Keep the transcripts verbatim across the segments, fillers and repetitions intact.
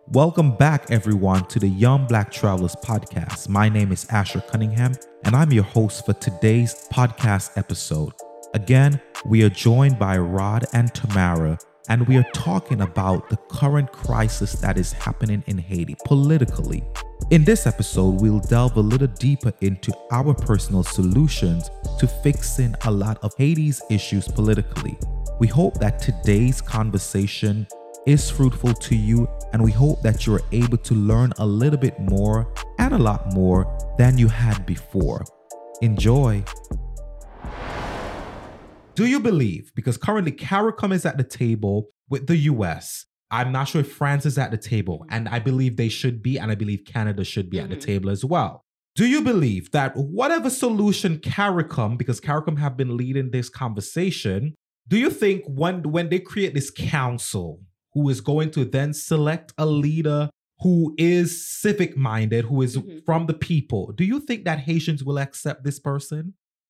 Welcome back, everyone, to the Young Black Travelers podcast. My name is Asher Cunningham, and I'm your host for today's podcast episode. Again, we are joined by Rod and Tamara, and we are talking about the current crisis that is happening in Haiti politically. In this episode, we'll delve a little deeper into our personal solutions to fixing a lot of Haiti's issues politically. We hope that today's conversation is fruitful to you, and we hope that you're able to learn a little bit more and a lot more than you had before. Enjoy. Do you believe, because currently CARICOM is at the table with the U S, I'm not sure if France is at the table, and I believe they should be, and I believe Canada should be mm-hmm. at the table as well. Do you believe that whatever solution CARICOM, because CARICOM have been leading this conversation, do you think when, when they create this council, who is going to then select a leader who is civic-minded, who is mm-hmm. from the people, do you think that Haitians will accept this person?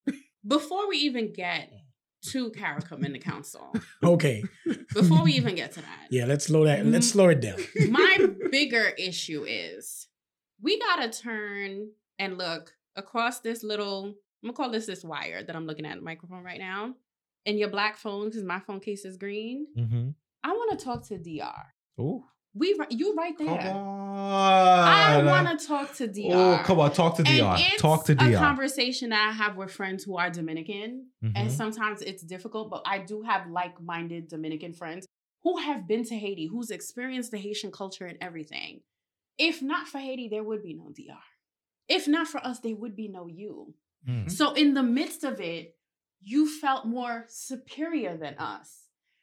Before we even get to CARICOM in the council. Okay. Before we even get to that. Yeah, let's slow that. Let's slow it down. My bigger issue is we gotta turn and look across this little, I'm gonna call this this wire that I'm looking at the microphone right now, and your black phone, because my phone case is green. Mm-hmm. I want to talk to D R. Oh, we you right there. Come on. I want to talk to D R. Oh, come on, talk to D R. And it's talk to D R. a conversation that I have with friends who are Dominican, mm-hmm. and sometimes it's difficult. But I do have like-minded Dominican friends who have been to Haiti, who's experienced the Haitian culture and everything. If not for Haiti, there would be no D R. If not for us, there would be no you. Mm-hmm. So in the midst of it, you felt more superior than us.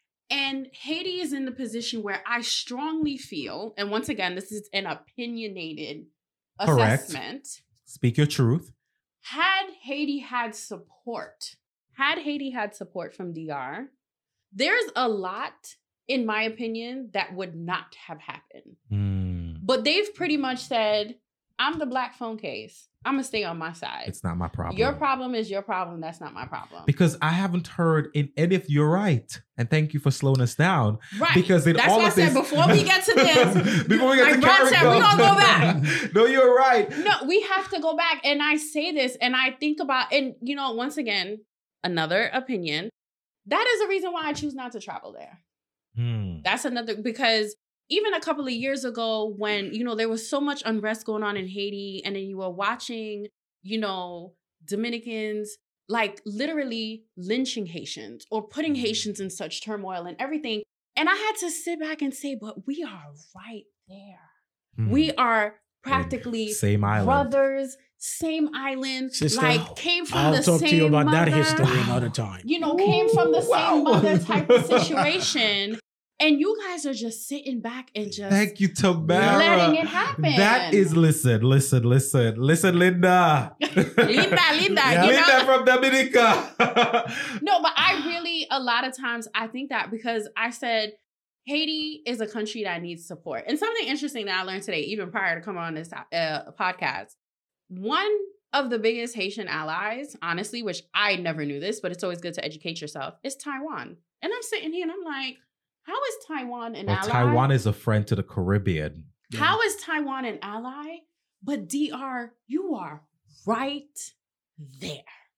And Haiti is in the position where I strongly feel, and once again, this is an opinionated Correct. assessment. Speak your truth. Had Haiti had support, had Haiti had support from D R, there's a lot, in my opinion, that would not have happened. Mm. But they've pretty much said, I'm the black phone case. I'm going to stay on my side. It's not my problem. Your problem is your problem. That's not my problem. Because I haven't heard in any of, you're right. And thank you for slowing us down. Right. Because in That's all why of I said this, before we get to this, before we get like to Ron said, we're going to go back. No, you're right. No, we have to go back. And I say this and I think about, and you know, once again, another opinion. That is the reason why I choose not to travel there. Hmm. That's another, because even a couple of years ago when, you know, there was so much unrest going on in Haiti, and then you were watching, you know, Dominicans like literally lynching Haitians or putting Haitians in such turmoil and everything. And I had to sit back and say, but we are right there. Mm. We are practically same island. brothers, same island, Sister, like came from I'll the same talk to you about mother, that history another time. You know, came from the wow. same mother type of situation. And you guys are just sitting back and just Thank you, Tamara. letting it happen. That is, listen, listen, listen, listen, Linda. Linda, Linda. Yeah. You Linda know? from Dominica. No, but I really, a lot of times, I think that because I said, Haiti is a country that needs support. And something interesting that I learned today, even prior to coming on this uh, podcast, one of the biggest Haitian allies, honestly, which I never knew this, but it's always good to educate yourself, is Taiwan. And I'm sitting here and I'm like, how is Taiwan an well, ally? Taiwan is a friend to the Caribbean. How is Taiwan an ally? But D R, you are right there.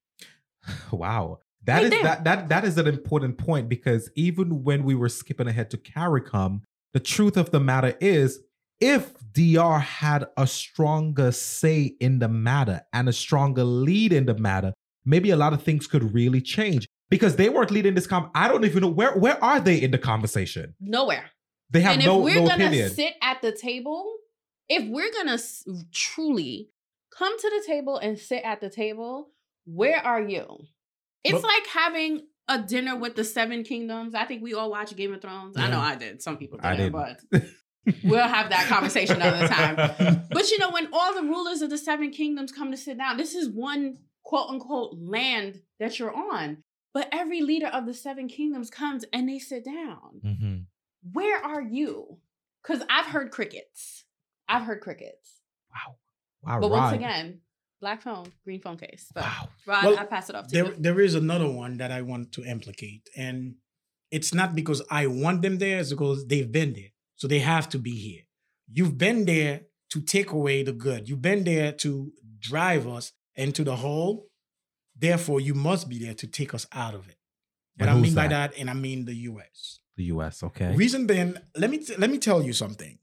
Wow. That right is there. that that that is an important point, because even when we were skipping ahead to CARICOM, the truth of the matter is, if D R had a stronger say in the matter and a stronger lead in the matter, maybe a lot of things could really change. Because they weren't leading this com. I don't even know where where are they in the conversation. Nowhere. They have and no, if we're no gonna opinion. sit at the table, if we're gonna s- truly come to the table and sit at the table, where are you? It's But, like having a dinner with the Seven Kingdoms. I think we all watch Game of Thrones. Yeah. I know I did. Some people didn't, but we'll have that conversation another time. But you know, when all the rulers of the Seven Kingdoms come to sit down, this is one quote unquote land that you're on. But every leader of the Seven Kingdoms comes and they sit down. Mm-hmm. Where are you? Because I've heard crickets. I've heard crickets. Wow. Wow. But Rod. once again, black phone, green phone case. But wow. Rod, well, I pass it off to there, you. There is another one that I want to implicate. And it's not because I want them there, it's because they've been there. So they have to be here. You've been there to take away the good. You've been there to drive us into the hole. Therefore, you must be there to take us out of it. What And I who's mean by that? that, and I mean the U S. The U S, okay. Reason being, let me t- let me tell you something.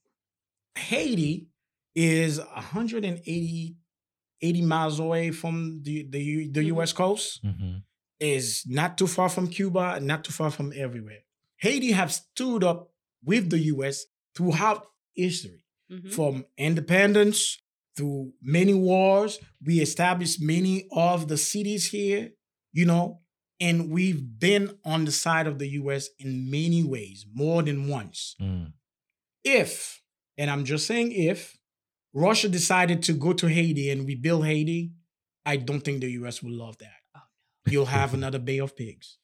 Haiti is one hundred eighty, eighty miles away from the the, U- the Mhm. U S coast. Mm-hmm. Is not too far from Cuba, not too far from everywhere. Haiti have stood up with the U S throughout history, Mhm. from independence through many wars. We established many of the cities here, you know, and we've been on the side of the U S in many ways, more than once. Mm. If, and I'm just saying if, Russia decided to go to Haiti and rebuild Haiti, I don't think the U S will love that. You'll have another Bay of Pigs.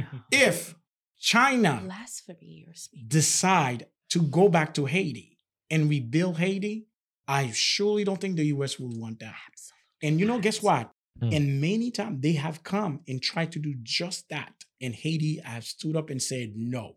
If China Blasphemy you're speaking. decide to go back to Haiti and rebuild Haiti, I surely don't think the U S will want that. Absolutely. And you know, guess what? Hmm. And many times they have come and tried to do just that. And Haiti have stood up and said no.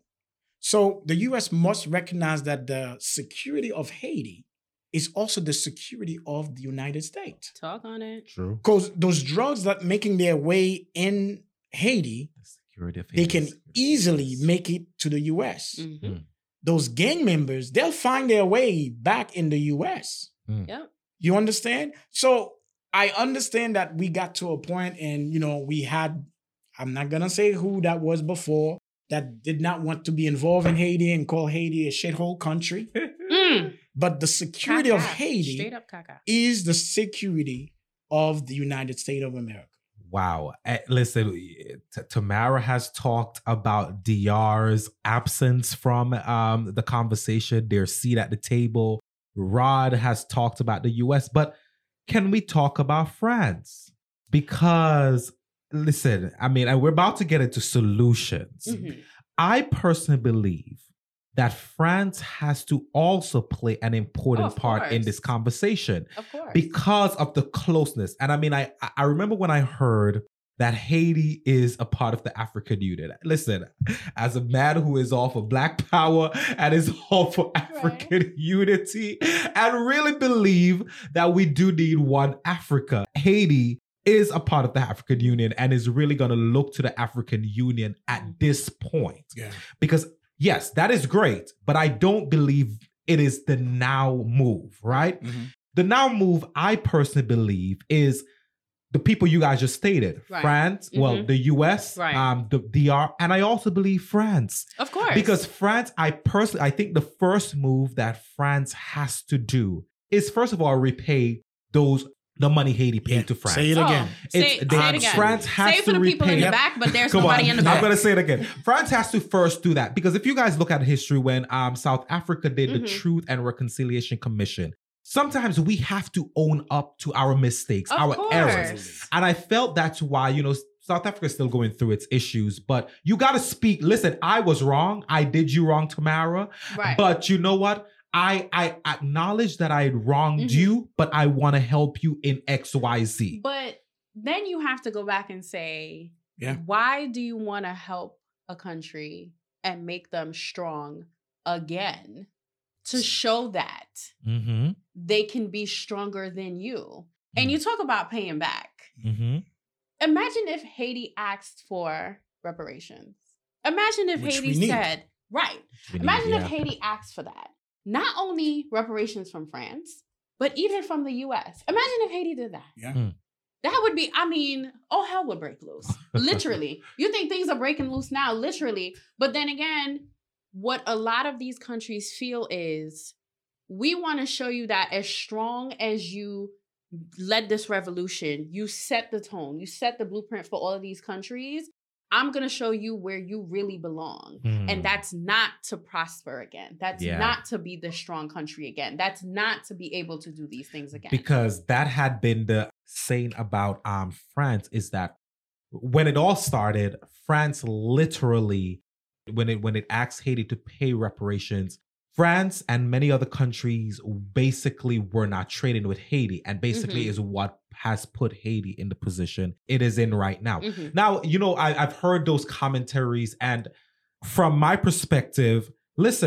So the U S must recognize that the security of Haiti is also the security of the United States. Talk on it. True. Because those drugs that making their way in Haiti, The security of they Haiti can is- easily make it to the U S. Mhm. Mm. Those gang members, they'll find their way back in the U S. Yep. You understand? So I understand that we got to a point and, you know, we had, I'm not going to say who that was before, that did not want to be involved in Haiti and call Haiti a shithole country. Mm. But the security of Caca. Haiti Straight up caca. is the security of the United States of America. Wow. Eh, listen, T- Tamara has talked about D R's absence from um, the conversation, their seat at the table. Rod has talked about the U S, but can we talk about France? Because, listen, I mean, and we're about to get into solutions. Mhm. I personally believe that France has to also play an important Of part in course. this conversation Of course. because of the closeness. And I mean, I I remember when I heard that Haiti is a part of the African Union. Listen, as a man who is all for Black power and is all for African unity, and really believe that we do need one Africa, Haiti is a part of the African Union and is really going to look to the African Union at this point. Yeah. Because yes, that is great, but I don't believe it is the now move, right? Mhm. The now move, I personally believe, is the people you guys just stated. Right. France, well, Mhm. the U S, Right. um, the D R, and I also believe France. Of course. Because France, I personally, I think the first move that France has to do is, first of all, repay those the money Haiti paid Yeah. to France. Say it Oh, again. Say, It's- say they- it again. France has say it to for the people in repay- the Yep. back, but there's Come nobody on, in the I'm back. gonna say it again. France has to first do that because if you guys look at history, when um, South Africa did the Mhm. Truth and Reconciliation Commission, sometimes we have to own up to our mistakes, Of our course. errors, and I felt that's why you know South Africa is still going through its issues. But you got to speak. Listen, I was wrong. I did you wrong, Tamara. Right. But you know what? I I acknowledge that I wronged Mhm. you, but I want to help you in X, Y, Z. But then you have to go back and say, Yeah. why do you want to help a country and make them strong again to show that Mm-hmm. they can be stronger than you? And you talk about paying back. Mm-hmm. Imagine if Haiti asked for reparations. Imagine if Which we Haiti need. said, right. Imagine if Haiti asked for that. Not only reparations from France, but even from the U S. Imagine if Haiti did that. Yeah. Hmm. That would be, I mean, oh, hell would break loose. Literally. You think things are breaking loose now, literally. But then again, what a lot of these countries feel is we want to show you that as strong as you led this revolution, you set the tone, you set the blueprint for all of these countries. I'm going to show you where you really belong. Hmm. And that's not to prosper again. That's Yeah. not to be the strong country again. That's not to be able to do these things again. Because that had been the saying about um France is that when it all started, France literally, when it when it asked Haiti to pay reparations, France and many other countries basically were not trading with Haiti, and basically Mhm. is what has put Haiti in the position it is in right now. Mhm. Now, you know, I, I've heard those commentaries, and from my perspective, listen,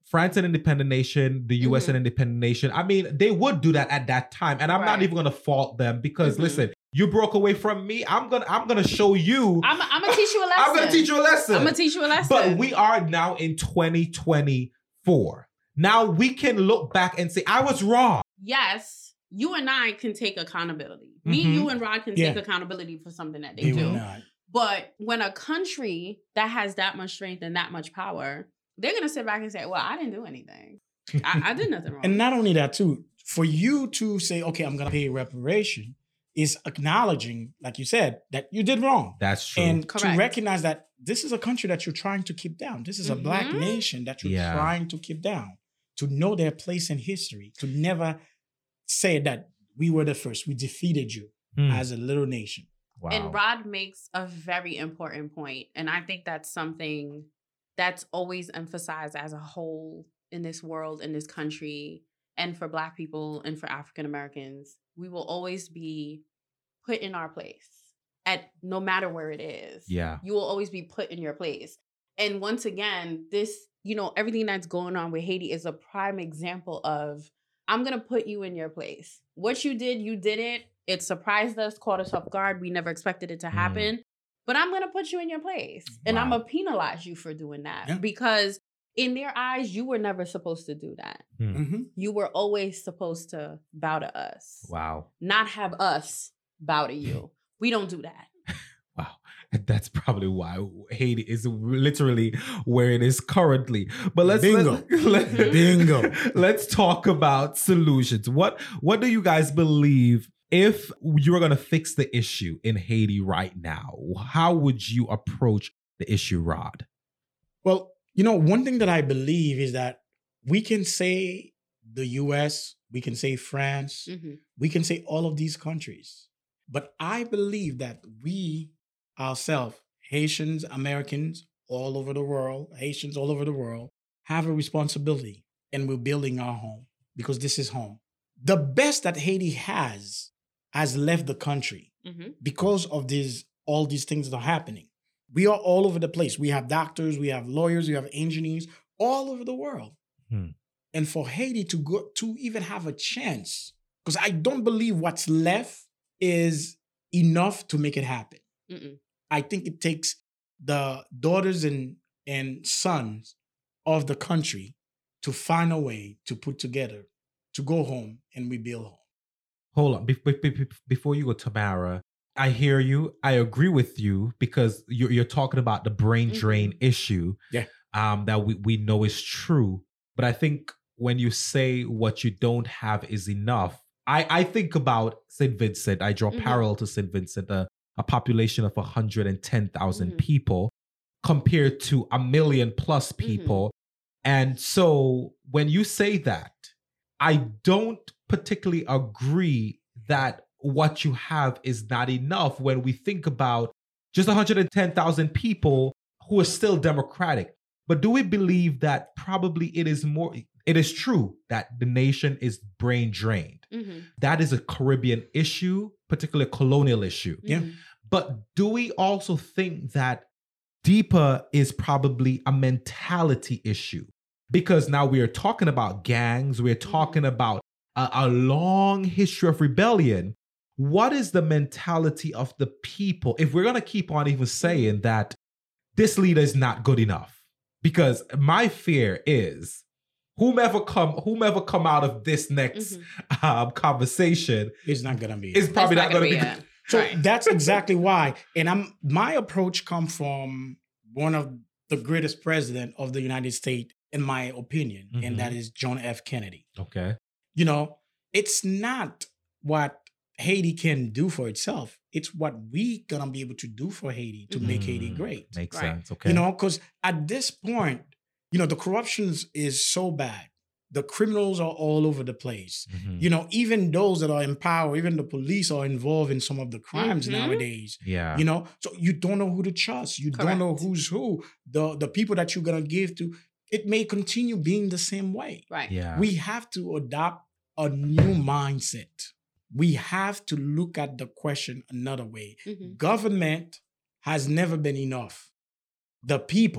France an independent nation, the U S Mhm. an independent nation. I mean, they would do that at that time. And I'm not Right. even gonna fault them because Mhm. listen, you broke away from me. I'm gonna I'm gonna show you. I'm, I'm gonna teach you a lesson. I'm gonna teach you a lesson. I'm gonna teach you a lesson. But we are now in twenty twenty-four. Now we can look back and say, I was wrong. Yes, you and I can take accountability. Me, Mhm. you, and Rod can Yeah. take accountability for something that they, They do. will not. But when a country that has that much strength and that much power, they're gonna sit back and say, "Well, I didn't do anything. I, I did nothing wrong." And not only that, too, for you to say, okay, I'm going to pay reparation is acknowledging, like you said, that you did wrong. That's true. And Correct. to recognize that this is a country that you're trying to keep down. This is a black Mhm. nation that you're Yeah. trying to keep down. To know their place in history. To never say that we were the first. We defeated you Hmm. as a little nation. Wow. And Rod makes a very important point, and I think that's something that's always emphasized as a whole in this world, in this country, and for Black people and for African Americans. We will always be put in our place at no matter where it is. Yeah. You will always be put in your place. And once again, this, you know, everything that's going on with Haiti is a prime example of, I'm going to put you in your place. What you did, you did it. It surprised us, caught us off guard. We never expected it to happen. But I'm going to put you in your place. And I'm Wow. going to penalize you for doing that. Yeah. Because in their eyes, you were never supposed to do that. Hmm. Mm-hmm. You were always supposed to bow to us. Wow. Not have us bow to you. We don't do that. Wow. That's probably why Haiti is literally where it is currently. But let's Bingo. Let, let, Bingo. Let's talk about solutions. What what do you guys believe if you were going to fix the issue in Haiti right now? How would you approach the issue, Rod? Well, you know, one thing that I believe is that we can say the U S, we can say France, Mhm. we can say all of these countries. But I believe that we ourselves, Haitians, Americans, all over the world, Haitians all over the world, have a responsibility, and we're building our home because this is home. The best that Haiti has has left the country Mhm. because of these all these things that are happening. We are all over the place. We have doctors, we have lawyers, we have engineers all over the world. Hmm. And for Haiti to go to even have a chance, because I don't believe what's left is enough to make it happen. Mm-mm. I think it takes the daughters and, and sons of the country to find a way to put together, to go home and rebuild home. Hold on. Be- be- be- before you go, Tamara, I hear you. I agree with you because you're, you're talking about the brain drain Mhm. issue Yeah. um, that we, we know is true. But I think when you say what you don't have is enough, I, I think about Saint Vincent. I draw Mhm. parallel to Saint Vincent, a, a population of one hundred ten thousand Mhm. people compared to a million plus people. And so when you say that, I don't particularly agree that what you have is not enough when we think about just one hundred ten thousand people who are still democratic. But do we believe that probably it is more, it is true that the nation is brain drained. Mhm. That is a Caribbean issue, particularly a colonial issue. Yeah. Mhm. But do we also think that deeper is probably a mentality issue? Because now we are talking about gangs, we're talking about a, a long history of rebellion. What is the mentality of the people? If we're going to keep on even saying that this leader is not good enough, because my fear is whomever come, whomever come out of this next Mhm. um, conversation It's not going to be. is probably It's not going to be it. good. So Right. that's exactly why. And I'm my approach comes from one of the greatest president of the United States, in my opinion, Mhm. and that is John F. Kennedy. Okay. You know, it's not what Haiti can do for itself. It's what we gonna be able to do for Haiti to make Haiti Mm, great. Makes Right. sense. Okay. You know, because at this point, you know, the corruption is so bad. The criminals are all over the place. Mhm. You know, even those that are in power, even the police are involved in some of the crimes Mhm. nowadays. Yeah. You know, so you don't know who to trust. You don't know Correct. who's who. The the people that you're gonna give to, it may continue being the same way. Right. Yeah. We have to adopt a new mindset. We have to look at the question another way. Mhm. Government has never been enough. The people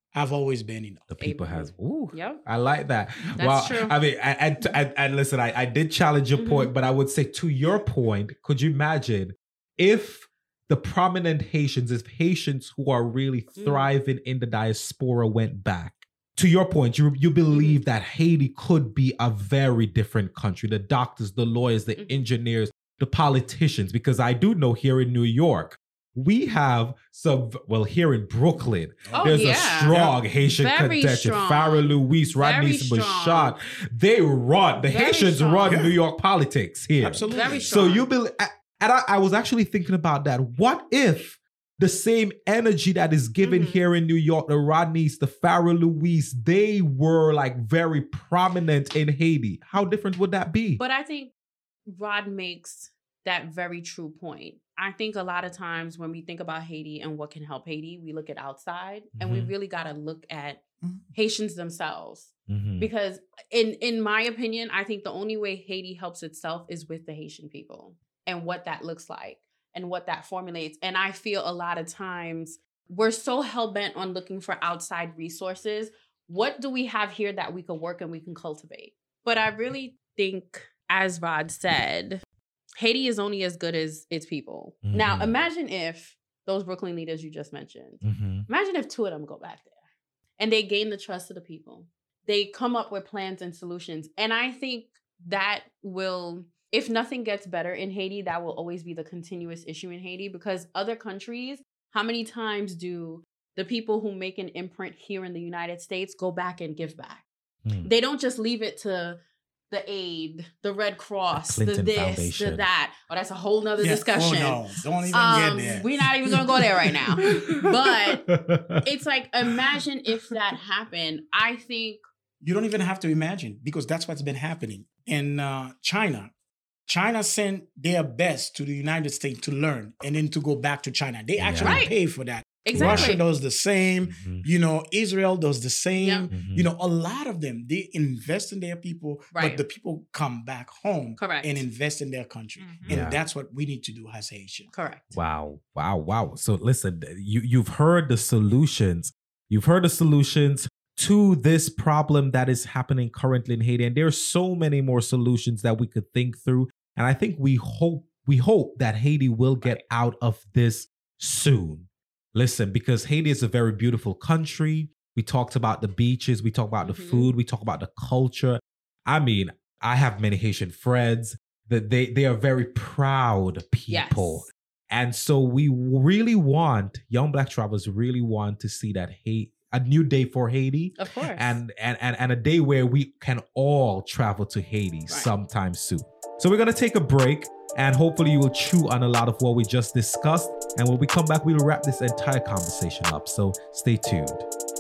have always been enough. The people Amen. has. Ooh, Yep. I like that. That's well, true. I mean, and, and, and, and listen, I, I did challenge your Mhm. point, but I would say to your point, could you imagine if the prominent Haitians, if Haitians who are really Mm. thriving in the diaspora went back? To your point, you you believe that Haiti could be a very different country. The doctors, the lawyers, the Mhm. engineers, the politicians, because I do know here in New York, we have some, well, here in Brooklyn, Oh, there's yeah. a strong Haitian Very contention. strong. Farrah Louise, Rodney Very strong. Bashad. They run, the Very Haitians strong. run Yeah. New York politics here. Absolutely. Very So strong. you believe, and I, I was actually thinking about that. What if the same energy that is given Mhm. here in New York, the Rodneys, the Farrah Louise, they were like very prominent in Haiti? How different would that be? But I think Rod makes that very true point. I think a lot of times when we think about Haiti and what can help Haiti, we look at outside and we Mhm. really got to look at Mhm. Haitians themselves. Mhm. Because in in my opinion, I think the only way Haiti helps itself is with the Haitian people and what that looks like and what that formulates. And I feel a lot of times we're so hell-bent on looking for outside resources. What do we have here that we can work and we can cultivate? But I really think, as Rod said, Haiti is only as good as its people. Now, Mhm. imagine if those Brooklyn leaders you just mentioned, Mhm. imagine if two of them go back there and they gain the trust of the people. They come up with plans and solutions. And I think that will, if nothing gets better in Haiti, that will always be the continuous issue in Haiti, because other countries, how many times do the people who make an imprint here in the United States go back and give back? Hmm. They don't just leave it to the aid, the Red Cross, the, Clinton this, Foundation. the that. Oh, that's a whole nother Yeah. discussion. Oh, no. Don't even Um, get there. we're not even gonna go there right now. But it's like, imagine if that happened. I think You don't even have to imagine, because that's what's been happening in uh, China. China sent their best to the United States to learn and then to go back to China. They Yeah. actually Right. pay for that. exactly. Russia does the same. Mhm. You know, Israel does the same. Yeah. Mhm. You know, a lot of them, they invest in their people, Right. but the people come back home Correct. and invest in their country. Mhm. And Yeah. that's what we need to do as Haitians. Correct. Wow, wow, wow. So listen, you you've heard the solutions. You've heard the solutions to this problem that is happening currently in Haiti. And there are so many more solutions that we could think through. And I think we hope we hope that Haiti will get out of this soon. Listen, because Haiti is a very beautiful country. We talked about the beaches, we talked about the Mhm. food, we talk about the culture. I mean, I have many Haitian friends that they they are very proud people. Yes. And so we really want, Young Black Travelers really want to see that Haiti, a new day for Haiti, Of course. and, and, and, and a day where we can all travel to Haiti sometime soon. So we're going to take a break, and hopefully you will chew on a lot of what we just discussed. And when we come back, we'll wrap this entire conversation up. So stay tuned.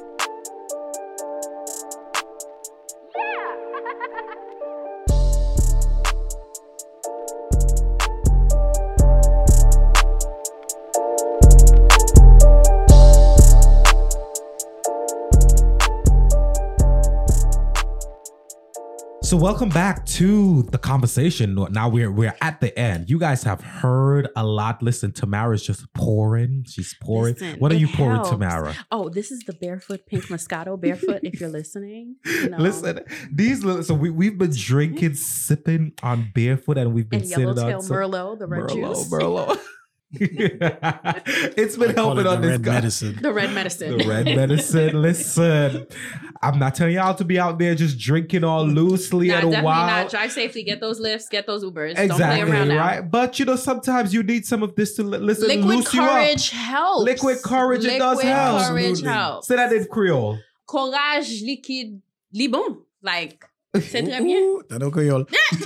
So welcome back to the conversation. Now we're we're at the end. You guys have heard a lot. Listen, Tamara's just pouring. She's pouring. Listen, What are it you pouring, helps. Tamara? Oh, this is the Barefoot Pink Moscato. Barefoot, if you're listening. You know. Listen, these little, so we we've been drinking, sipping on Barefoot, and we've been And sitting on Yellowtail some Merlot, the red Merlot, juice. Merlot. It's been I call helping it on the this red guy. medicine. The red medicine. The red medicine. Listen, I'm not telling y'all to be out there just drinking all loosely Nah, and definitely wild. not. Drive safely. Get those lifts. Get those Ubers. Don't Exactly, play around now. right? But you know, sometimes you need some of this to li- listen, Liquid loose you up. courage helps. Liquid courage, it does Liquid help. courage Absolutely. helps. Say that in Creole. Courage liquide, li bon. Like, c'est très bien. Ooh, that don't go, y'all.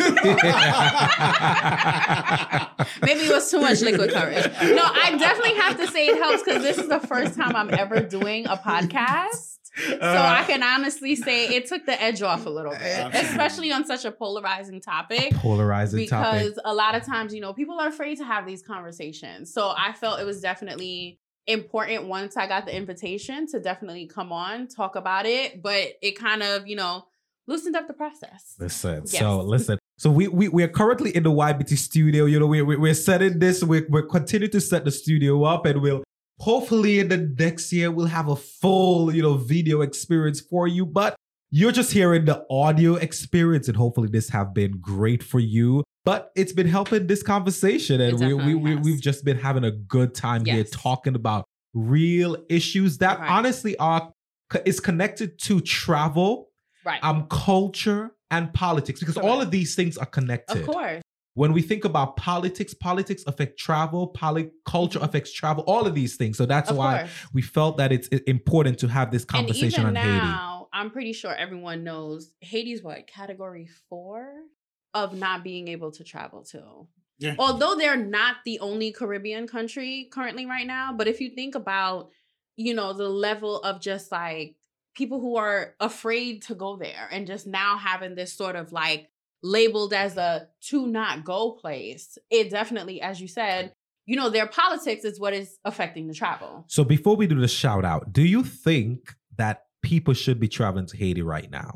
Maybe it was too much liquid courage. No, I definitely have to say it helps because this is the first time I'm ever doing a podcast. So I can honestly say it took the edge off a little bit, Absolutely. especially on such a polarizing topic. Polarizing Because topic. a lot of times, you know, people are afraid to have these conversations. So I felt it was definitely important once I got the invitation to definitely come on, talk about it. But it kind of, you know, loosened up the process. Listen, Yes. so listen. So we we we are currently in the Y B T studio. You know, we we we're setting this. We we're continuing to set the studio up, and we'll Hopefully in the next year, we'll have a full, you know, video experience for you. But you're just hearing the audio experience, and hopefully this have been great for you. But it's been helping this conversation, and we, we, we, we've just been having a good time yes. here talking about real issues that right. honestly are is connected to travel, right. um, culture, and politics, because Correct. all of these things are connected. Of course. When we think about politics, politics affect travel, poly- culture affects travel, all of these things. So that's of why course. we felt that it's important to have this conversation on now, Haiti. I'm pretty sure everyone knows Haiti's what, category four of not being able to travel to. Yeah. Although they're not the only Caribbean country currently right now, but if you think about, you know, the level of just like people who are afraid to go there and just now having this sort of like labeled as a to not go place, it definitely, as you said, you know, their politics is what is affecting the travel. So before we do the shout out, do you think that people should be traveling to Haiti right now?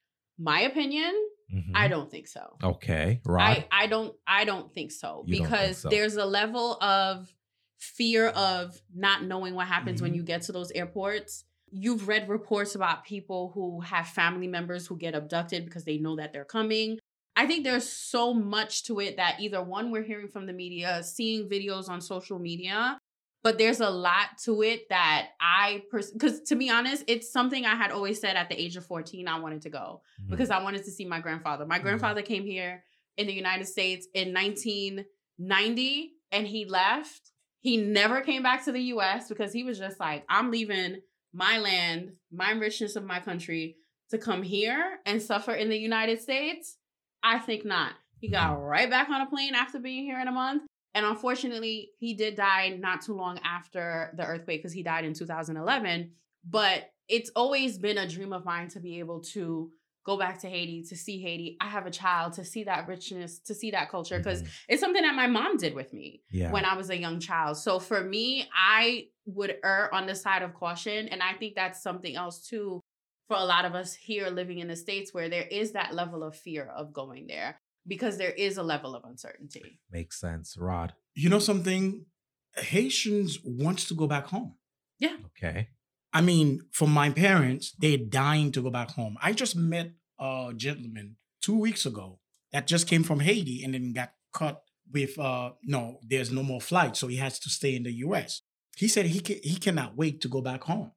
My opinion, mm-hmm. I don't think so. Okay, right. I, I don't I don't think so You because think so. there's a level of fear of not knowing what happens mm-hmm. when you get to those airports. You've read reports about people who have family members who get abducted because they know that they're coming. I think there's so much to it that either one, we're hearing from the media, seeing videos on social media, but there's a lot to it that I, because pers- to be honest, it's something I had always said at the age of fourteen, I wanted to go mm-hmm. because I wanted to see my grandfather. My grandfather mm-hmm. came here in the United States in nineteen ninety and he left. He never came back to the U S because he was just like, I'm leaving my land, my richness of my country to come here and suffer in the United States. I think not. He got right back on a plane after being here in a month. And unfortunately, he did die not too long after the earthquake because he died in two thousand eleven. But it's always been a dream of mine to be able to go back to Haiti, to see Haiti. I have a child, to see that richness, to see that culture, because mm-hmm. it's something that my mom did with me yeah. when I was a young child. So for me, I would err on the side of caution. And I think that's something else too for a lot of us here living in the States, where there is that level of fear of going there because there is a level of uncertainty. Makes sense. Rod? You know something? Haitians wants to go back home. Yeah. Okay. I mean, for my parents, they're dying to go back home. I just met a gentleman two weeks ago that just came from Haiti and then got caught with, uh, no, there's no more flight, so he has to stay in the U S. He said he can, he cannot wait to go back home.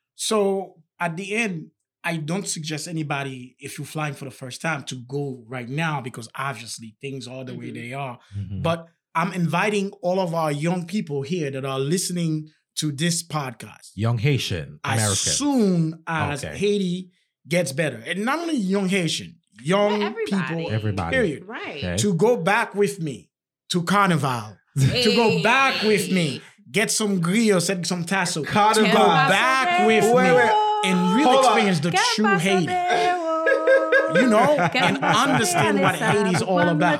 So at the end, I don't suggest anybody, if you're flying for the first time, to go right now because obviously things are the mm-hmm. way they are. Mm-hmm. But I'm inviting all of our young people here that are listening to this podcast. Young Haitian American. As soon as okay. Haiti gets better. And not only young Haitian, young everybody. people, everybody. period. Right. Okay. To go back with me to Carnival. Hey. To go back with me. Get some grill, set some tassel. Carnival. To go back with wait, me. Wait. And really experience the true Haiti. You know, and understand what Haiti is all about.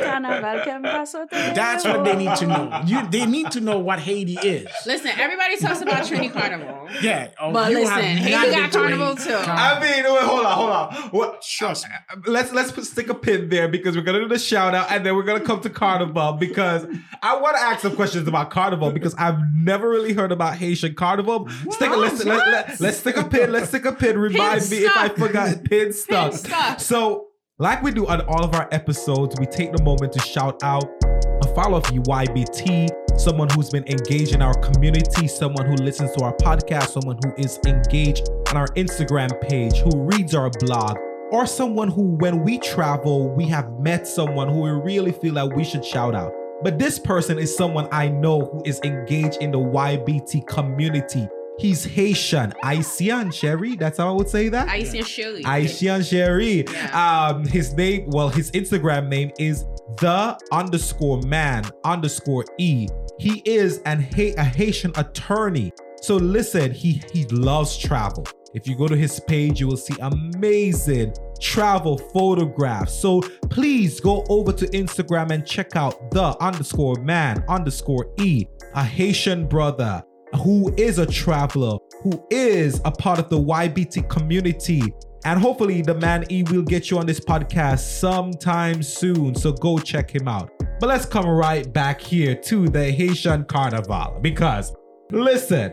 That's what they need to know. You, they need to know what Haiti is. Listen, everybody talks about Trini Carnival. Yeah. Oh, but you listen, have Haiti got Carnival too. I mean, wait, hold on, hold on. What? Trust me. Let's let's put, stick a pin there because we're gonna do the shout out and then we're gonna come to Carnival because I want to ask some questions about Carnival because I've never really heard about Haitian Carnival. Stick a, let's let, let, let's stick a pin. Let's stick a pin. Remind pin me stuff. if I forgot pin stuff. Pin stuff. So, like we do on all of our episodes, we take the moment to shout out a follower of U Y B T, someone who's been engaged in our community, someone who listens to our podcast, someone who is engaged on our Instagram page, who reads our blog, or someone who, when we travel, we have met someone who we really feel that we should shout out. But this person is someone I know who is engaged in the Y B T community. He's Haitian. Haitian Sherry. That's how I would say that. Haitian Sherry. Haitian Sherry. Yeah. Um, his name, well, his Instagram name is the underscore man underscore e. He is an a Haitian attorney. So listen, he he loves travel. If you go to his page, you will see amazing travel photographs. So please go over to Instagram and check out the underscore man underscore e, a Haitian brother who is a traveler, who is a part of the Y B T community. And hopefully the man E will get you on this podcast sometime soon. So go check him out. But let's come right back here to the Haitian Carnival because Listen,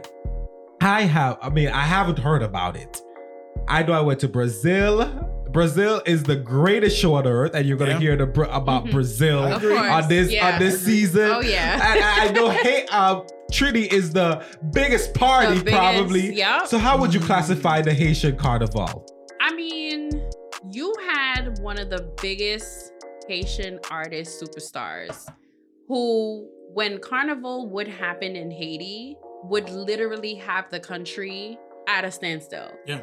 I have, I mean, I haven't heard about it. I know I went to Brazil. Brazil is the greatest show on earth, and you're gonna Yeah. hear the, Bra- about Mhm. Brazil Of course, on this yeah. on this season. Oh, yeah. And I, I know, hey, uh, Trini is the biggest party, The biggest, probably. yep. So, how would you classify the Haitian Carnival? I mean, you had one of the biggest Haitian artist superstars who, when Carnival would happen in Haiti, would literally have the country at a standstill. Yeah.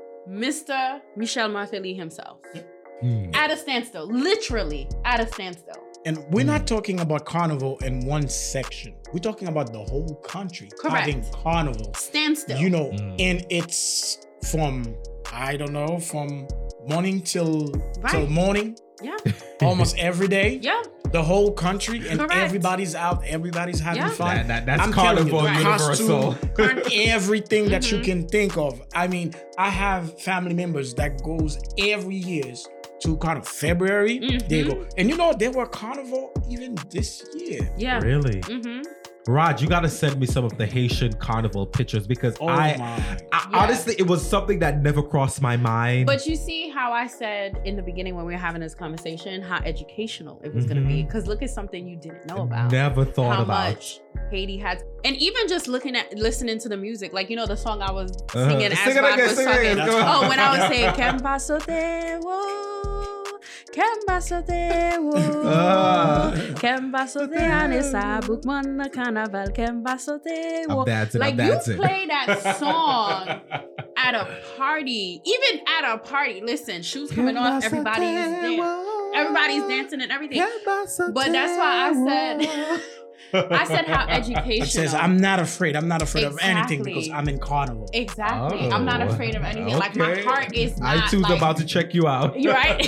Mister Michel Martelly himself. Hmm. At a standstill. Literally at a standstill. And we're not talking about carnival in one section. We're talking about the whole country Correct. having carnival. Standstill. You know, Mm. and it's from, I don't know, from morning till till Right. morning, Yeah. almost every day. Yeah. The whole country, and Correct. everybody's out, everybody's having Yeah. fun. That- that- that's I'm telling you, Carnival the Universal. costume, Carn- everything that you Mhm. can think of. I mean, I have family members that goes every year to Carnival. February, they Mhm. go. And you know, there were Carnival even this year. Yeah. Really? Mm-hmm. Raj, you gotta send me some of the Haitian Carnival pictures because Oh I, my. I Yeah. honestly, it was something that never crossed my mind. But you see how I said in the beginning when we were having this conversation how educational it was going to be. Mhm. Because look at something you didn't know about. Never thought how about. much Haiti had. And even just looking at, listening to the music, like, you know, the song I was Uh-huh. singing as Sing it Rod again, was sing it talking. again, go ahead. Oh, when I was saying, Kemba sote wo, Kemba sote wo, Ah. Kemba sote anesa, bukman na carnaval, Kemba sote wo. I'm dancing, Like, I'm you dancing. play that song at a party, even at a party. Listen, shoes coming off, everybody's dan- everybody's dancing and everything. But that's why I said, I said how It educational. says, I'm not afraid. I'm not afraid of anything Exactly. because I'm in Carnival. Exactly. Oh, I'm not afraid of anything. Like, my okay. heart is not. iTunes like, about to check you out. You're right.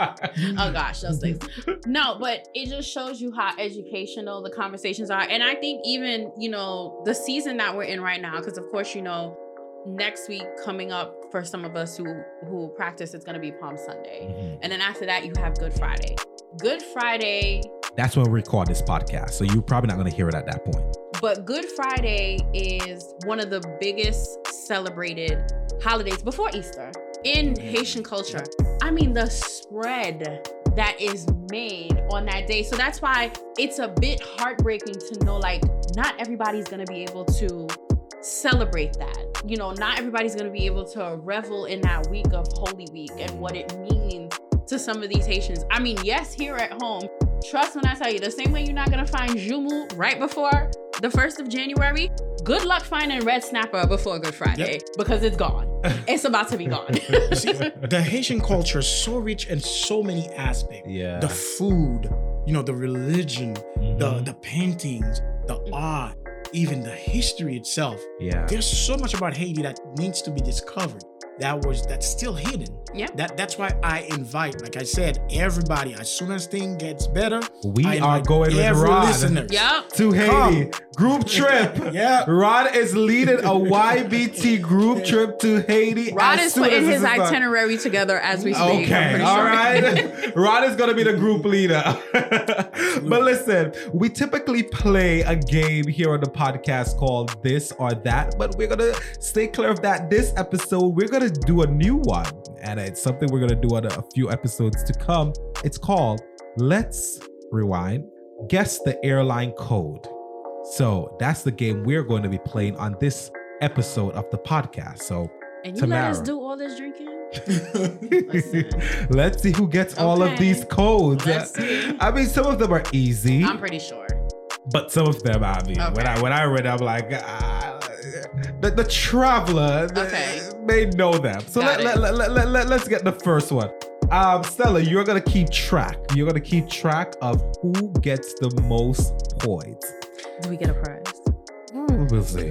Oh gosh, those things. No, but it just shows you how educational the conversations are. And I think even, you know, the season that we're in right now, because of course, you know, next week coming up for some of us who who practice, it's gonna be Palm Sunday. Mhm. And then after that, you have Good Friday. Good Friday, That's when we record this podcast, so you're probably not going to hear it at that point. but Good Friday is one of the biggest celebrated holidays before Easter in Haitian culture. I mean, the spread that is made on that day. So that's why it's a bit heartbreaking to know, like, not everybody's going to be able to celebrate that. You know, not everybody's going to be able to revel in that week of Holy Week and what it means to some of these Haitians. I mean, yes, here at home, trust when I tell you, the same way you're not going to find Jumu right before the first of January, good luck finding red snapper before Good Friday, Yep. because it's gone. It's about to be gone. See, the Haitian culture is so rich in so many aspects. Yeah. The food, you know, the religion, the Mhm. the paintings, the art, even the history itself. Yeah. There's so much about Haiti that needs to be discovered. That was that's still hidden. Yeah. That that's why I invite, like I said, everybody. As soon as thing gets better, We I are invite going with every Rod listener. Yep. to Haiti. Come. Group trip. Yeah. Rod is leading a Y B T group trip to Haiti. Rod as is soon putting as his this is done. itinerary together as we speak. I'm Okay, pretty all sure. right. Rod is gonna be the group leader. But listen, we typically play a game here on the podcast called This or That, but we're gonna stay clear of that. This episode, we're gonna do a new one, and it's something we're gonna do on a, a few episodes to come. It's called Let's Rewind. Guess the airline code. So that's the game we're going to be playing on this episode of the podcast. So And you let us Tamara. do all this drinking? Listen. let's see who gets all of Okay. these codes. Let's see. I mean, some of them are easy, I'm pretty sure. but some of them, I mean, when Okay. I when I read, it, I'm like, ah, the the traveler the- Okay. may know them. So Got let, it. let, let, let, let, let's get the first one. Um, Stella, you're gonna keep track. You're gonna keep track of who gets the most points. Do we get a prize? Hmm, We'll see.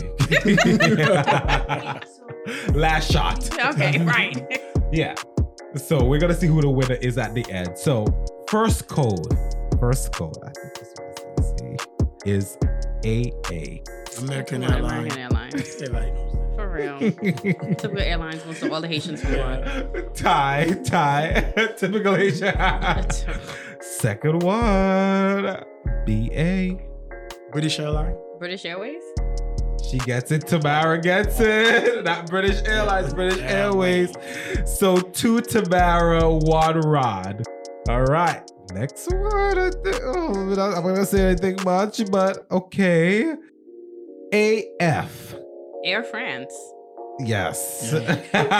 Last shot. Okay, right. Yeah. So we're gonna see who the winner is at the end. So first code, first code, I think this one is easy, is A A. American Come on, Airlines. American Airlines. Everybody knows that. For real. Typical Airlines wants all the Haitians for one. Tie, tie. Typical Asian. Second one, B A. British Airlines. British Airways? She gets it. Tamara gets it. Not British Airlines, British Airways. So two Tamara, one Rod. All right. Next one. I think, oh, I'm not going to say anything much, but okay. A F. Air France. Yes. Yeah.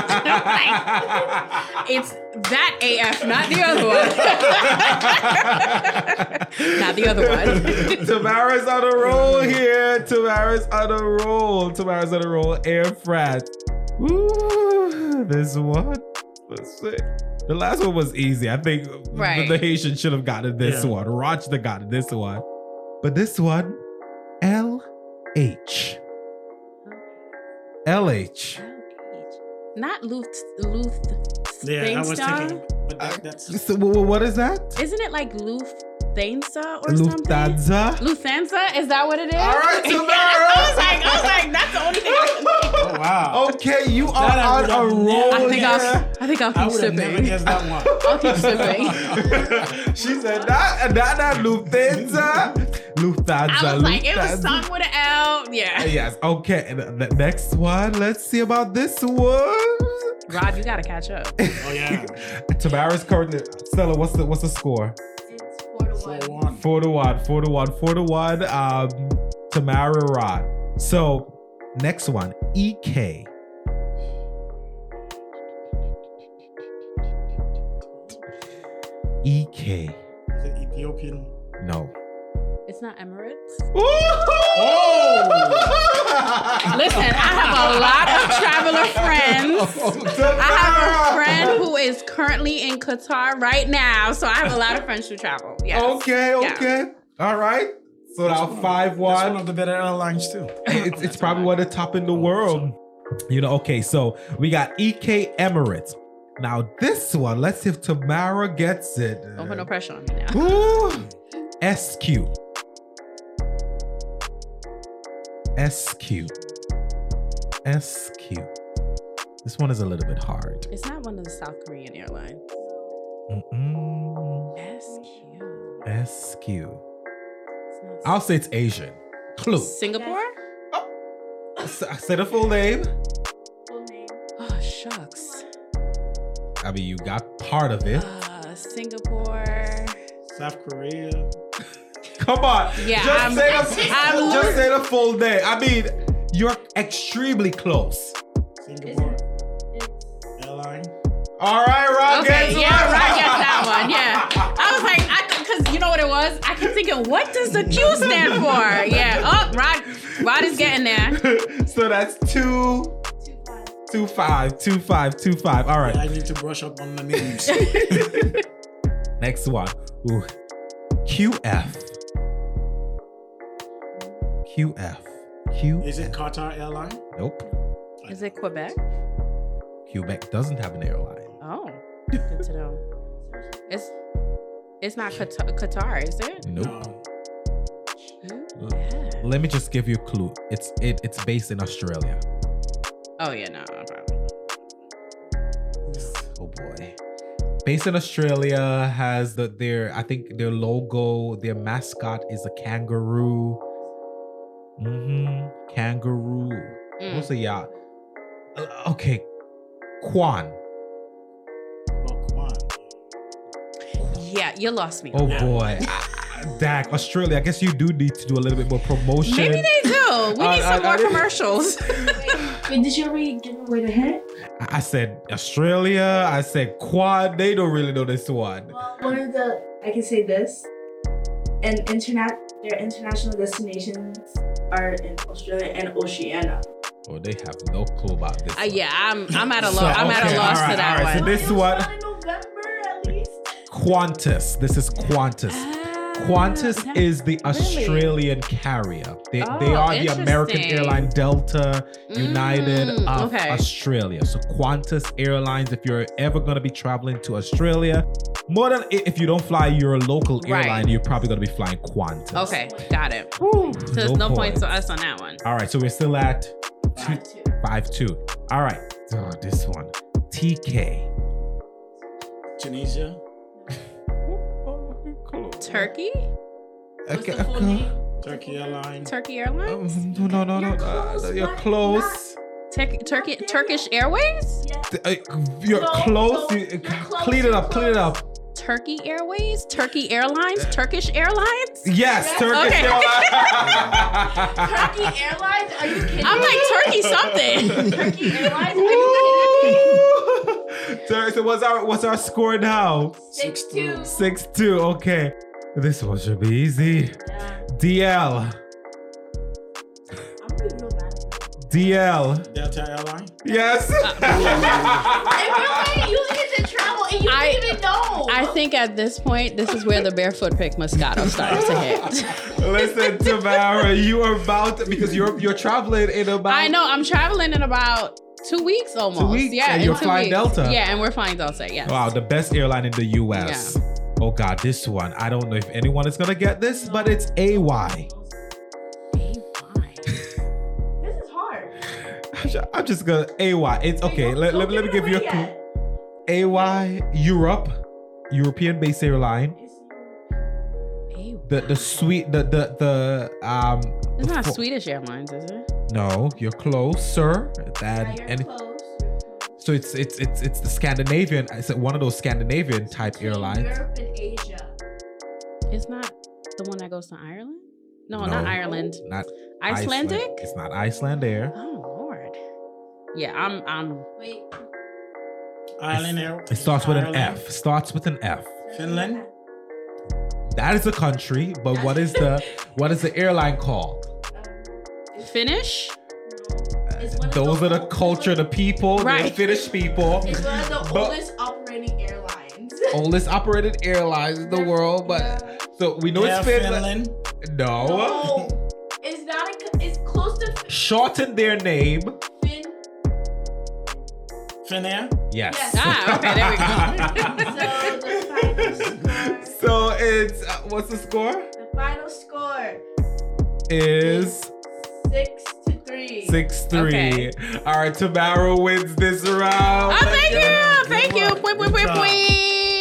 It's that A F, not the other one. Not the other one. Tamara's on a roll here. Tamara's on a roll. Tamara's on a roll. Air France. Ooh, this one. Let's see. The last one was easy. I think Right. the Haitian should have gotten this Yeah. one. Roch should have gotten this one. But this one, L H. L H. Not Luft, Luft. Yeah, I was Thainstar? thinking, but that, that's So, wh- wh- what is that? Isn't it like Lufthansa or something? Lufthansa. Lufthansa? Is that what it is? All right, Tamara. I was like, I was like, that's the only thing I can think of. oh wow. Okay, you are That I on would a have roll never- I think here. I'll, I think I'll I keep would have never sipping. guessed that one. I'll keep sipping. She said, not, not that Lufthansa. Lufthansa. I was like, it was Lufthansa. sung with an L. Yeah. Yes, okay. And the the next one, let's see about this one. Rob, you gotta catch up. Oh yeah. Tamara's currently, Stella, what's the what's the score? It's four to Four one. Four to one, four to one, four to one. Um, Tamara Rod. So next one, E K. E K. Is it Ethiopian? No. It's not Emirates. Oh! Listen, I have a lot of traveler friends. I have a friend who is currently in Qatar right now, so I have a lot of friends who travel. Yes. Okay, Yeah. okay. All right. So now five That's one one. of the better airlines too. It's, it's probably one of the top in the world. You know, okay, so we got E K Emirates. Now this one, let's see if Tamara gets it. Don't put no pressure on me now. Ooh. S Q. S Q. S Q. This one is a little bit hard. It's not one of the South Korean airlines. Mm-mm. S Q. S Q. It's not- I'll say it's Asian. Clue. Singapore? S- Say the full name. Oh, shucks. I mean, you got part of it. Uh, Singapore. South Korea. Come on. Yeah, just I'm- say the, I'm- just say the full name. I mean, you're extremely close. Singapore. Airline. All right, Rob. Okay, gets yeah, one. Rod gets that one. Yeah, I was like, I because you know what it was. I kept thinking, what does the Q stand for? Yeah. Oh, Rod, Rod is getting there. So that's two, two five, two five, two five. All right. I need to brush up on the names. Next one. Ooh. Q F. Q F. Q. Is it Qatar Airline? Nope. Is it Quebec? Quebec doesn't have an airline. Oh, good to know. It's it's not Qatar, Qatar is it? Nope. No. Yeah. Let me just give you a clue. It's it, it's based in Australia. Oh yeah, no, no problem. Oh boy. Based in Australia, has the their I think their logo, their mascot is a kangaroo. Mm-hmm. Kangaroo. Mm. What's a yacht? Uh, okay. Kwan. Well, come on. Yeah, you lost me. Oh Yeah. boy. Ah, Dak, Australia. I guess you do need to do a little bit more promotion. Maybe they do. We Uh, need some I- I- more commercials. Wait, did you already give away the hint? I I said Australia. I said Quad. They don't really know this one. Well, one of the, I can say this, and internet, their international destinations are in Australia and Oceania. Oh, they have no clue about this. Uh, one. yeah, I'm I'm at a So, loss. I'm at okay, a loss all right, to that all right, so one. this one- in November at least. Qantas. This is Qantas. Ah, Qantas that- is the really? Australian carrier. They, Oh, they are the American interesting. airline Delta United Mm, of okay. Australia. So Qantas Airlines, if you're ever going to be traveling to Australia, more than i- if you don't fly your local Right. airline, you're probably going to be flying Qantas. Okay, got it. Woo, So there's no points to us on that one. All right, so we're still at two, Five, two. five two. All right, oh, this one. T K. Tunisia. Turkey? What's Okay, the full okay. name? Turkey Airlines. Turkey Airlines? Um, no, no, no, no. You're uh, close, you're but close. Tur- Turkey, Turkish Airways? Yeah. Uh, You're No, close. no, You- you're close, Clean it you're up. Clean it close. up. Turkey Airways? Turkey Airlines? Turkish Airlines? Yes, Yes. Turkish Okay. Airlines. Turkey Airlines? Are you kidding I'm me? like, Turkey something. Turkey Airlines? Are you kidding me? Sorry, so what's our what's our score now? Six two. Six two. Okay, this one should be easy. Yeah. D L. I'm really real bad. D L. Delta Airline. Yes. If you're only using it to travel and you I- didn't even know. I think at this point, this is where the barefoot pick Moscato started to hit. Listen, Tamara, you are about to, because you're you're traveling in about. I know, I'm traveling in about two weeks almost. Two weeks? Yeah, And in you're two flying weeks. Delta? Yeah, and we're flying Delta, yes. Wow, the best airline in the U S. Oh God, this one. I don't know if anyone is gonna get this, but it's A Y. This is hard. I'm ju- I'm just gonna A Y. It's okay. Don't- Let, don't let, let me give give it you a away clue. yet. A Y Europe, European-based airline. It's- The the sweet the the the um. It's not fo- Swedish Airlines, is it? No, you're close, sir. Yeah, And you're and close. so it's it's it's it's the Scandinavian. It's one of those Scandinavian type Between airlines. Europe and Asia. It's not the one that goes to Ireland? No, No. not Ireland. Not Icelandic? Iceland. It's not Iceland Air. Oh Lord. Yeah, I'm I'm Wait. Island Air. It starts with an Ireland. F. Starts with an F. Finland. That is a country, but what is the what is the airline called? Um, Finnish? It's one of Those the are the old- culture, the people, the Right. Finnish people. It's one of the But- oldest operating airlines. Oldest operated airlines in the world, but Yeah. so we know Air it's Finland. Finland. No. No, it's not. A, it's close to Shorten their name. Fin. Finnair. Yes. Yes. Ah, okay, there we go. So the final score. So it's uh, what's the score? The final score Is six to three. six three. Okay. All right, Tamara wins this round. Oh, thank you. Thank you. Good Point, point, job. point, point.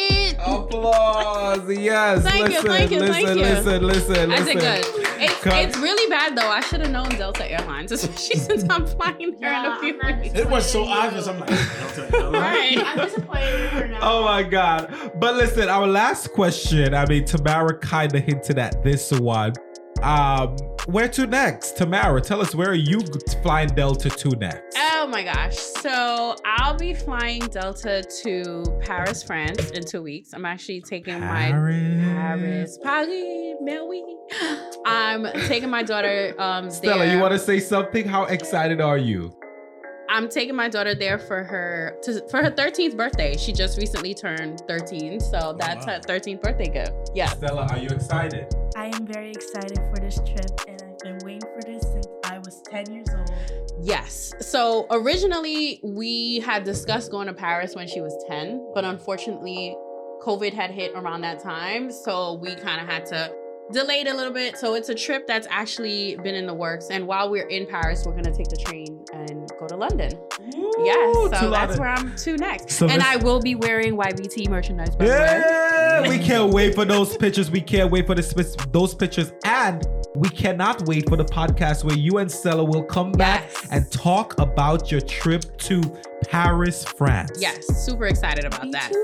Applause. Yes. Thank you, listen, thank you, listen, thank you. listen, listen, I listen. did good. It's, Cut. it's really bad though. I should have known Delta Airlines, especially since I'm flying there in Yeah, a few I'm not weeks. It was so disappointed in obvious. you. I'm like, Delta Airline. Right. I'm disappointed in her now. Oh my God. But listen, our last question, I mean, Tamara kind of hinted at this one. Um, where to next? Tamara, tell us, where are you flying Delta to next? Oh my gosh. So I'll be flying Delta to Paris, France in two weeks. I'm actually taking my Paris, Paris, Melody. I'm taking my daughter um Stella, there. you want to say something? How excited are you? I'm taking my daughter there for her to, for her thirteenth birthday. She just recently turned thirteen, so that's wow. her thirteenth birthday gift. Yeah. Stella, are you excited? I am very excited for this trip, and I've been waiting for this since I was ten years old. Yes. So originally we had discussed going to Paris when she was ten, but unfortunately COVID had hit around that time. So we kind of had to delay it a little bit. So it's a trip that's actually been in the works. And while we're in Paris, we're going to take the train and go to London. Yes. Ooh, So to that's London. where I'm to next. So and this- I will be wearing Y B T merchandise, by the way. Yeah, we can't wait for those pictures. We can't wait for this, those pictures. And we cannot wait for the podcast where you and Stella will come back Yes. and talk about your trip to Paris, France. Yes. Super excited about Me that. too.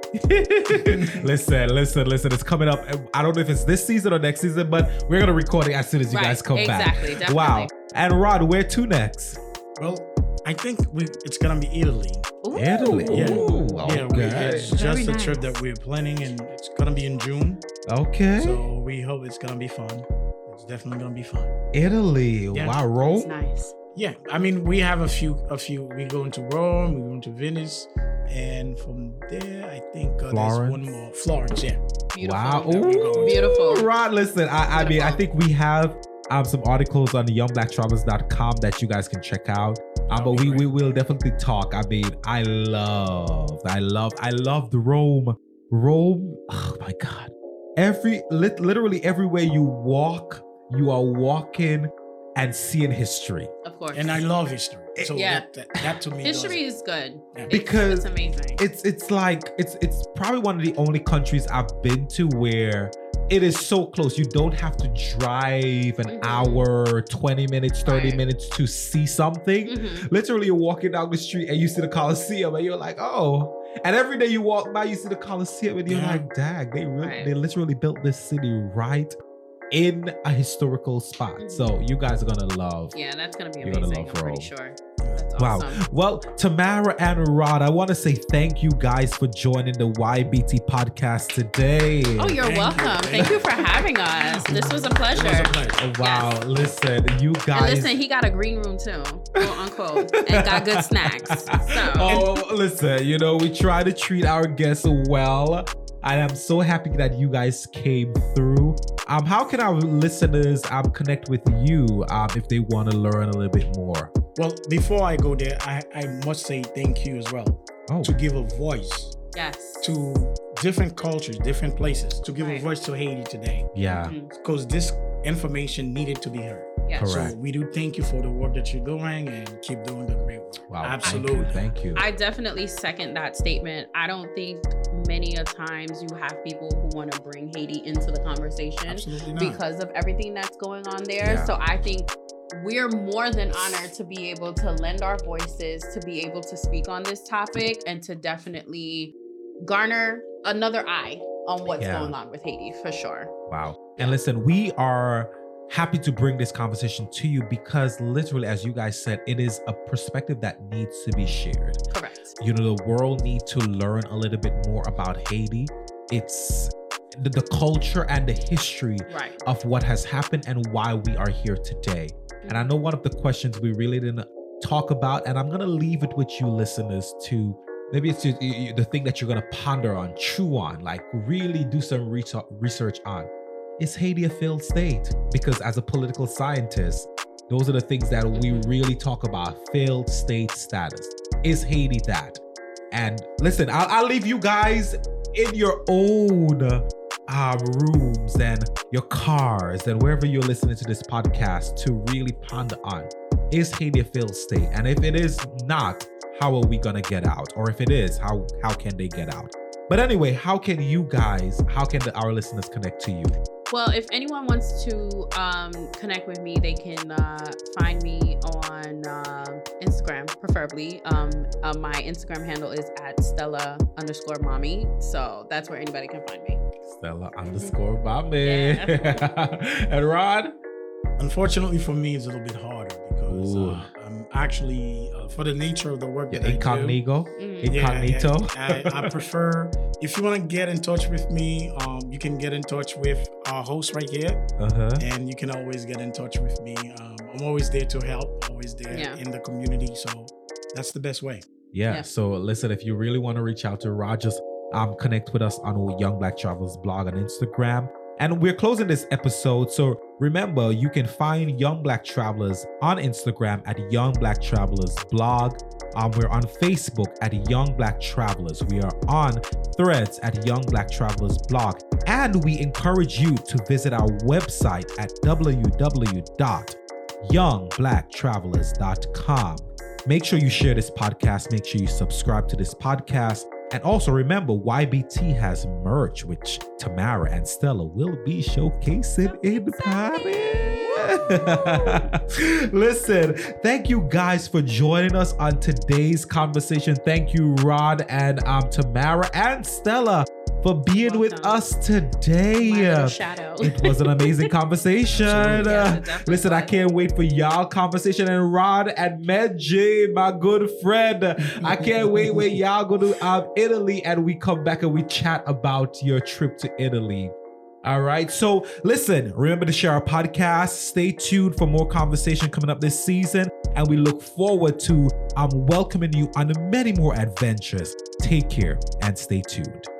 listen, listen, listen. It's coming up. I don't know if it's this season or next season, but we're gonna record it as soon as you Right, guys come exactly, back. definitely. Wow. And Rod, where to next? Well, I think we it's gonna be Italy. Ooh. Italy. Yeah. Ooh, Yeah, we, okay. it's Very just a trip nice. that we're planning, and it's gonna be in June. Okay. So we hope it's gonna be fun. It's definitely gonna be fun. Italy. Yeah. Wow, That's Rome. nice. Yeah, I mean, we have a few, a few. We go into Rome, we go into Venice, and from there, I think uh, there's Florence. one more. Florence, yeah. Beautiful. Wow. That we go Ooh, to. Beautiful. Rod, listen, I, I mean, I Beautiful. think we have um, some articles on the young black travelers dot com that you guys can check out. Um, but we, we will definitely talk. I mean, I love, I love, I love the Rome. Rome, oh my God. Every, lit, literally everywhere you walk, you are walking and seeing history. Of course. And I love history. So Yeah. that, that, that to me History does, is good. Yeah. It's- Because it's amazing. It's it's like it's it's probably one of the only countries I've been to where it is so close. You don't have to drive an Mhm. hour, twenty minutes, thirty Right. minutes to see something. Mhm. Literally, you're walking down the street and you see the Coliseum and you're like, oh. And every day you walk by, you see the Coliseum and you're Yeah. like, dang, they really, Right. they literally built this city right in a historical spot. Mhm. So you guys are gonna love. Yeah, that's gonna be You're gonna amazing. love I'm pretty Rome. sure. That's Wow. awesome. Well, Tamara and Rod, I want to say thank you guys for joining the Y B T podcast today. Oh, you're Thank you. welcome. Thank you for having us. This was a pleasure. It was a pleasure. Oh, wow. Yes. Listen, you And guys. listen, he got a green room too, quote unquote, and got good snacks. So Oh, listen, you know, we try to treat our guests well. And I'm so happy that you guys came through. Um, how can our listeners um connect with you um if they want to learn a little bit more? Well, before I go there, I, I must say thank you as well Oh, to give a voice yes. to different cultures, different places, to give Right. a voice to Haiti today. yeah, Mhm. Because this information needed to be heard. Yes. Correct. So we do thank you for the work that you're doing and keep doing the great work. wow, Absolutely. Thank you. Thank you. I definitely second that statement. I don't think many a times you have people who want to bring Haiti into the conversation Absolutely not. because of everything that's going on there. Yeah. So I think we're more than honored to be able to lend our voices, to be able to speak on this topic, and to definitely garner another eye on what's Yeah. going on with Haiti for sure. Wow. And listen, we are happy to bring this conversation to you because literally, as you guys said, it is a perspective that needs to be shared. Correct. You know, the world needs to learn a little bit more about Haiti. It's the, the culture and the history Right. of what has happened and why we are here today. And I know one of the questions we really didn't talk about, and I'm going to leave it with you listeners to maybe it's just, y- y- the thing that you're going to ponder on, chew on, like really do some research research on. Is Haiti a failed state? Because as a political scientist, those are the things that we really talk about, failed state status. Is Haiti that? And listen, I'll, I'll leave you guys in your own uh, rooms and your cars and wherever you're listening to this podcast to really ponder on, is Haiti a failed state? And if it is not, how are we gonna get out? Or if it is, how how can they get out? But anyway, how can you guys, how can the, our listeners connect to you? Well, if anyone wants to um, connect with me, they can uh, find me on uh, Instagram, preferably. Um, uh, my Instagram handle is at Stella underscore mommy. So that's where anybody can find me. Stella underscore Bobby. And Rod? Unfortunately for me, it's a little bit harder because Ooh. uh, I'm actually, uh, for the nature of the work Your that I do, incognito? Mm. Yeah, Incognito? yeah, I, I prefer, if you want to get in touch with me, um, you can get in touch with our host right here, Uh-huh. and you can always get in touch with me. Um, I'm always there to help, always there Yeah. in the community. So that's the best way. Yeah. Yeah. So listen, if you really want to reach out to Rod, just um, connect with us on Young Black Travelers blog on Instagram. And we're closing this episode. So remember, you can find Young Black Travelers on Instagram at Young Black Travelers blog. Um, we're on Facebook at Young Black Travelers. We are on Threads at Young Black Travelers blog. And we encourage you to visit our website at w w w dot young black travelers dot com. Make sure you share this podcast. Make sure you subscribe to this podcast. And also remember, Y B T has merch, which Tamara and Stella will be showcasing in Paris. Listen, thank you guys for joining us on today's conversation. Thank you, Rod and um, Tamara and Stella, for being with Welcome. us today. My little shadow. It was an amazing conversation. Absolutely. Yeah, Uh, it definitely listen, I was. can't wait for y'all conversation and Rod and Medjay, my good friend. I can't wait when y'all go to um, Italy and we come back and we chat about your trip to Italy. All right. So listen, remember to share our podcast. Stay tuned for more conversation coming up this season. And we look forward to um, welcoming you on many more adventures. Take care and stay tuned.